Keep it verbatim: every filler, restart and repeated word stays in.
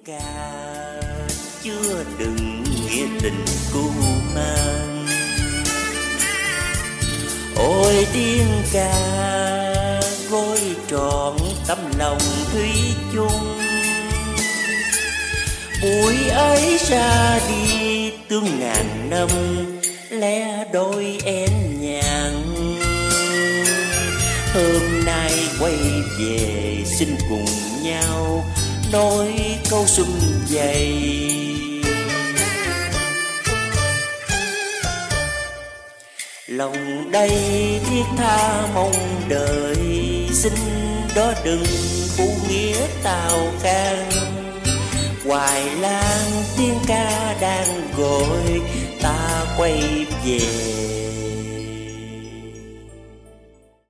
ca chưa đừng nghĩa tình cưu mang. Ôi tiếng ca gối trọn tấm lòng thủy chung, buổi ấy ra đi tương ngàn năm lẽ đôi én nhàn. Hôm nay quay về xin cùng nhau nói câu sum vầy. Lòng đây thiết tha mong đợi, xin đó đừng phụ nghĩa tào khang. Hoài Lan tiếng ca đang gọi ta quay về.